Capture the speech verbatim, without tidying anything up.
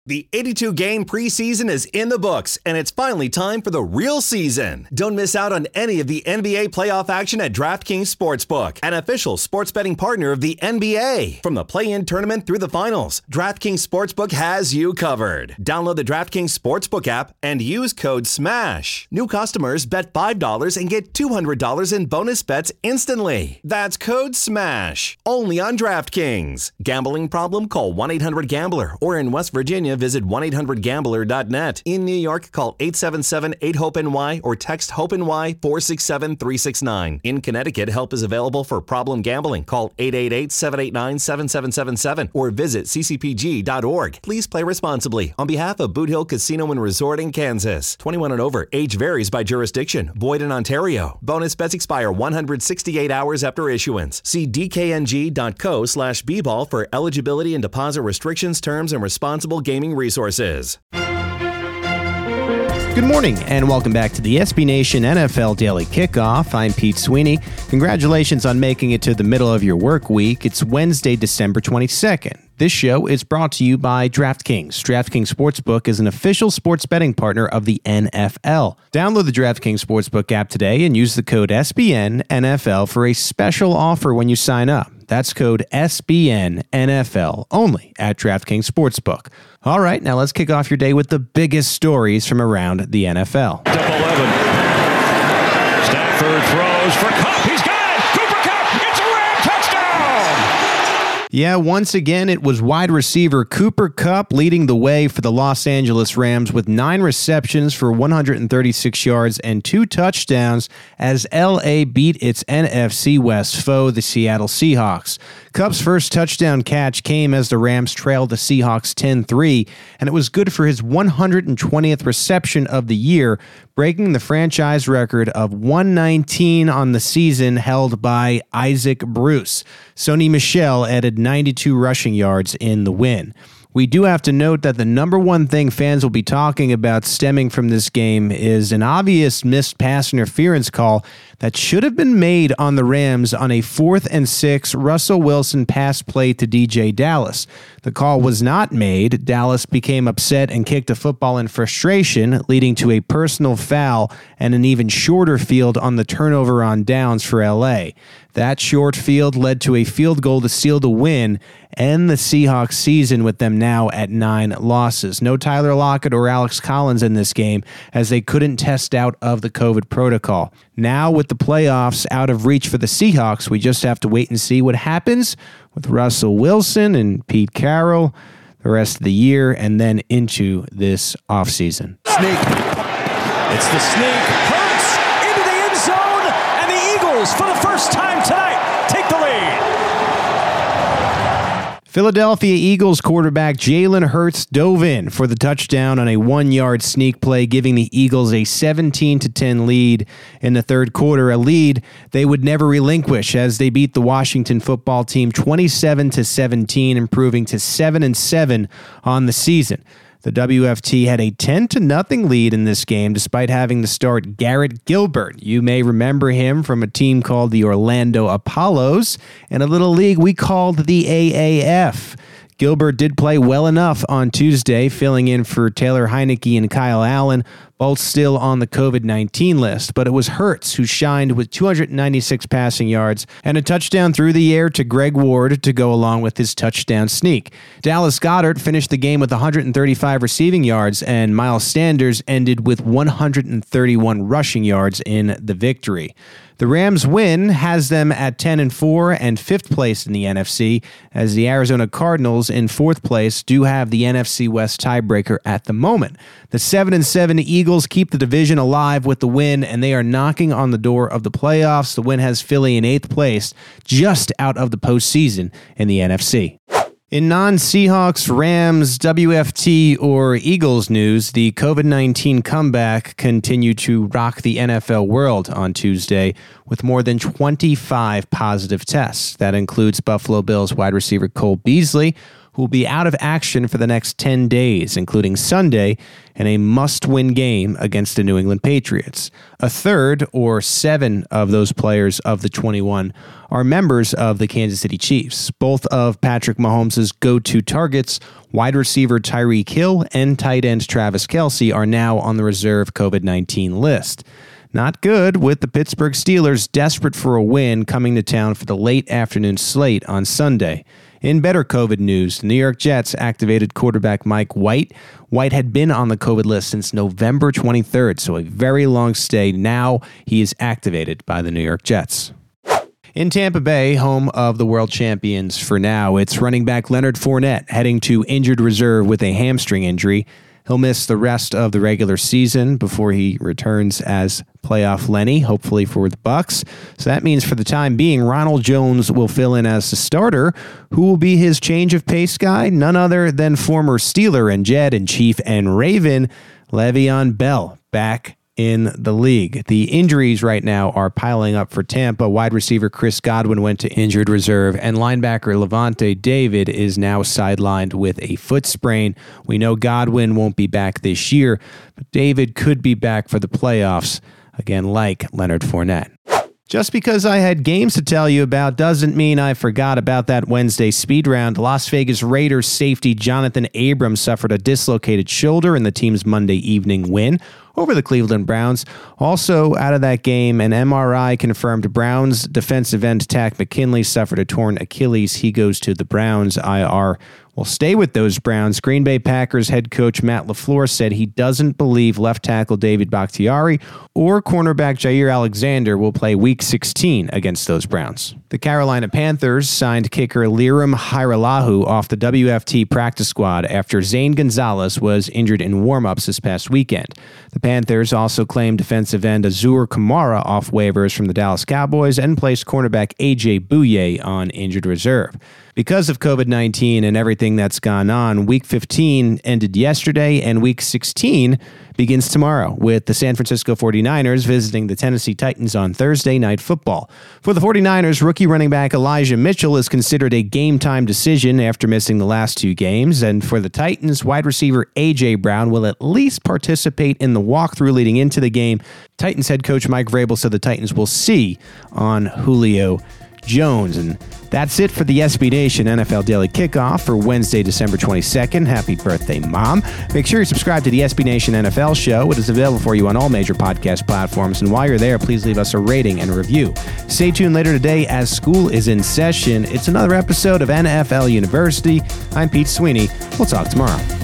The eighty-two game preseason is in the books, and it's finally time for the real season. Don't miss out on any of the N B A playoff action at DraftKings Sportsbook, an official sports betting partner of the N B A. From the play-in tournament through the finals, DraftKings Sportsbook has you covered. Download the DraftKings Sportsbook app and use code SMASH. New customers bet five dollars and get two hundred dollars in bonus bets instantly. That's code SMASH. Only on DraftKings. Gambling problem? Call one eight hundred gambler, or in West Virginia, visit one eight hundred gambler dot net. In New York, call eight seven seven eight hope N Y or text HOPE-NY four six seven three six nine. In Connecticut, help is available for problem gambling. Call eight eight eight seven eight nine seven seven seven seven or visit c c p g dot org. Please play responsibly. On behalf of Boot Hill Casino and Resort in Kansas. twenty-one and over. Age varies by jurisdiction. Void in Ontario. Bonus bets expire one hundred sixty-eight hours after issuance. See d k n g dot co slash b ball for eligibility and deposit restrictions, terms, and responsible gaming resources. Good morning and welcome back to the S B Nation N F L Daily Kickoff. I'm Pete Sweeney. Congratulations on making it to the middle of your work week. It's Wednesday, December twenty-second. This show is brought to you by DraftKings. DraftKings Sportsbook is an official sports betting partner of the N F L. Download the DraftKings Sportsbook app today and use the code S B N N F L for a special offer when you sign up. That's code S B N N F L only at DraftKings Sportsbook. All right, now let's kick off your day with the biggest stories from around the N F L. Up eleven. Stafford throws for Kupp. He's got it. Cooper Kupp. It's a Ram touchdown. Yeah, once again, it was wide receiver Cooper Kupp leading the way for the Los Angeles Rams with nine receptions for one hundred thirty-six yards and two touchdowns as L A beat its N F C West foe, the Seattle Seahawks. Kupp's first touchdown catch came as the Rams trailed the Seahawks ten three, and it was good for his one hundred twentieth reception of the year, breaking the franchise record of one nineteen on the season held by Isaac Bruce. Sony Michel added ninety-two rushing yards in the win. We do have to note that the number one thing fans will be talking about stemming from this game is an obvious missed pass interference call that should have been made on the Rams on a fourth and six Russell Wilson pass play to D J Dallas. The call was not made. Dallas became upset and kicked a football in frustration, leading to a personal foul and an even shorter field on the turnover on downs for L A. That short field led to a field goal to seal the win and the Seahawks season with them now at nine losses. No Tyler Lockett or Alex Collins in this game as they couldn't test out of the COVID protocol. Now with the playoffs out of reach for the Seahawks, we just have to wait and see what happens with Russell Wilson and Pete Carroll the rest of the year and then into this offseason. Sneak. It's the sneak. Hurts into the end zone, and the Eagles, for the first time tonight, take the lead. Philadelphia Eagles quarterback Jalen Hurts dove in for the touchdown on a one-yard sneak play, giving the Eagles a seventeen to ten lead in the third quarter, a lead they would never relinquish as they beat the Washington football team twenty-seven to seventeen, improving to seven and seven on the season. The W F T had a ten to nothing lead in this game despite having to start Garrett Gilbert. You may remember him from a team called the Orlando Apollos and a little league we called the A A F. Gilbert did play well enough on Tuesday, filling in for Taylor Heineke and Kyle Allen, both still on the COVID nineteen list, but it was Hurts who shined with two hundred ninety-six passing yards and a touchdown through the air to Greg Ward to go along with his touchdown sneak. Dallas Goedert finished the game with one hundred thirty-five receiving yards, and Miles Sanders ended with one hundred thirty-one rushing yards in the victory. The Rams' win has them at ten and four and fifth place in the N F C, as the Arizona Cardinals in fourth place do have the N F C West tiebreaker at the moment. The seven and seven Eagles keep the division alive with the win, and they are knocking on the door of the playoffs. The win has Philly in eighth place, just out of the postseason in the N F C. In non-Seahawks, Rams, W F T, or Eagles news, the COVID nineteen comeback continued to rock the N F L world on Tuesday with more than twenty-five positive tests. That includes Buffalo Bills wide receiver Cole Beasley, who will be out of action for the next ten days, including Sunday and a must-win game against the New England Patriots. A third, or seven, of those players of the twenty-one are members of the Kansas City Chiefs. Both of Patrick Mahomes' go-to targets, wide receiver Tyreek Hill and tight end Travis Kelce, are now on the reserve COVID nineteen list. Not good, with the Pittsburgh Steelers desperate for a win coming to town for the late afternoon slate on Sunday. In better COVID news, the New York Jets activated quarterback Mike White. White had been on the COVID list since November twenty-third, so a very long stay. Now he is activated by the New York Jets. In Tampa Bay, home of the world champions for now, it's running back Leonard Fournette heading to injured reserve with a hamstring injury. He'll miss the rest of the regular season before he returns as playoff Lenny, hopefully for the Bucs. So that means for the time being, Ronald Jones will fill in as the starter. Who will be his change of pace guy? None other than former Steeler and Jet and Chief and Raven, Le'Veon Bell, back in the league. The injuries right now are piling up for Tampa. Wide receiver Chris Godwin went to injured reserve, and linebacker Levante David is now sidelined with a foot sprain. We know Godwin won't be back this year, but David could be back for the playoffs, again like Leonard Fournette. Just because I had games to tell you about doesn't mean I forgot about that Wednesday speed round. Las Vegas Raiders safety Jonathan Abrams suffered a dislocated shoulder in the team's Monday evening win over the Cleveland Browns. Also out of that game, an M R I confirmed Browns defensive end Takk McKinley suffered a torn Achilles. He goes to the Browns I R. We'll stay with those Browns. Green Bay Packers head coach Matt LaFleur said he doesn't believe left tackle David Bakhtiari or cornerback Jair Alexander will play Week sixteen against those Browns. The Carolina Panthers signed kicker Lirim Hajrullahu off the W F T practice squad after Zane Gonzalez was injured in warm-ups this past weekend. The Panthers also claimed defensive end Azur Kamara off waivers from the Dallas Cowboys and placed cornerback A J Bouye on injured reserve. Because of COVID nineteen and everything that's gone on, Week fifteen ended yesterday, and Week sixteen begins tomorrow with the San Francisco forty-niners visiting the Tennessee Titans on Thursday Night Football. For the forty-niners, rookie running back Elijah Mitchell is considered a game-time decision after missing the last two games, and for the Titans, wide receiver A J Brown will at least participate in the walkthrough leading into the game. Titans head coach Mike Vrabel said the Titans will see on Julio Jones. And that's it for the S B Nation N F L Daily Kickoff for Wednesday, December twenty-second. Happy birthday, Mom. Make sure you subscribe to the S B Nation N F L Show. It is available for you on all major podcast platforms. And while you're there, please leave us a rating and a review. Stay tuned later today as school is in session. It's another episode of N F L University. I'm Pete Sweeney. We'll talk tomorrow.